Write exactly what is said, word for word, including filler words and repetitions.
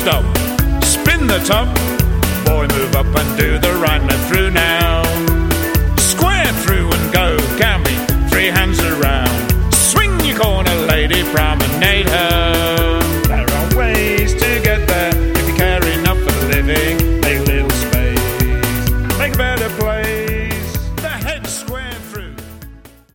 stop, spin the top. Boy, move up and do the right, now through now.